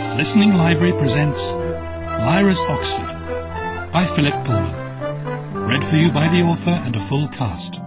Listening Library presents Lyra's Oxford by Philip Pullman. Read for you by the author and a full cast.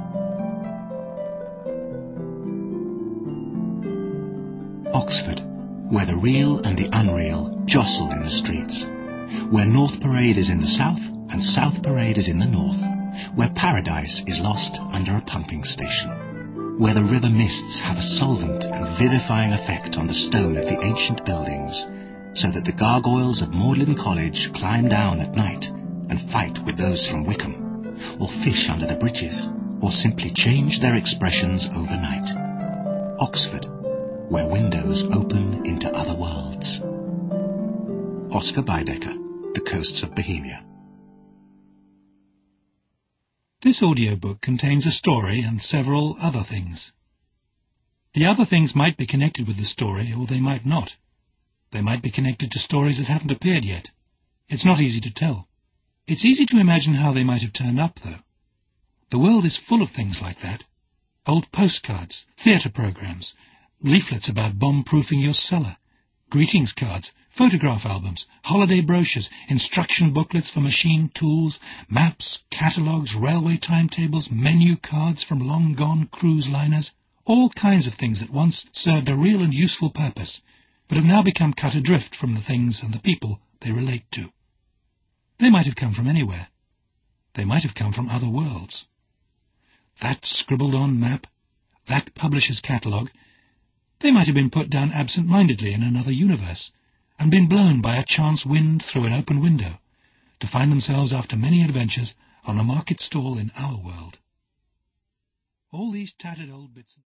Oxford, where the real and the unreal jostle in the streets. Where North Parade is in the south and South Parade is in the north. Where paradise is lost under a pumping station. Where the river mists have a solvent and vivifying effect on the stone of the ancient buildings, so that the gargoyles of Magdalen College climb down at night and fight with those from Wickham, or fish under the bridges, or simply change their expressions overnight. Oxford, where windows open into other worlds. Oscar Baedeker, The Coasts of Bohemia. This audiobook contains a story and several other things. The other things might be connected with the story, or they might not. They might be connected to stories that haven't appeared yet. It's not easy to tell. It's easy to imagine how they might have turned up, though. The world is full of things like that. Old postcards, theatre programmes, leaflets about bomb-proofing your cellar, greetings cards, photograph albums, holiday brochures, instruction booklets for machine tools, maps, catalogues, railway timetables, menu cards from long-gone cruise liners, all kinds of things that once served a real and useful purpose, but have now become cut adrift from the things and the people they relate to. They might have come from anywhere. They might have come from other worlds. That scribbled-on map, that publisher's catalogue, they might have been put down absent-mindedly in another universe, and been blown by a chance wind through an open window, to find themselves after many adventures on a market stall in our world. All these tattered old bits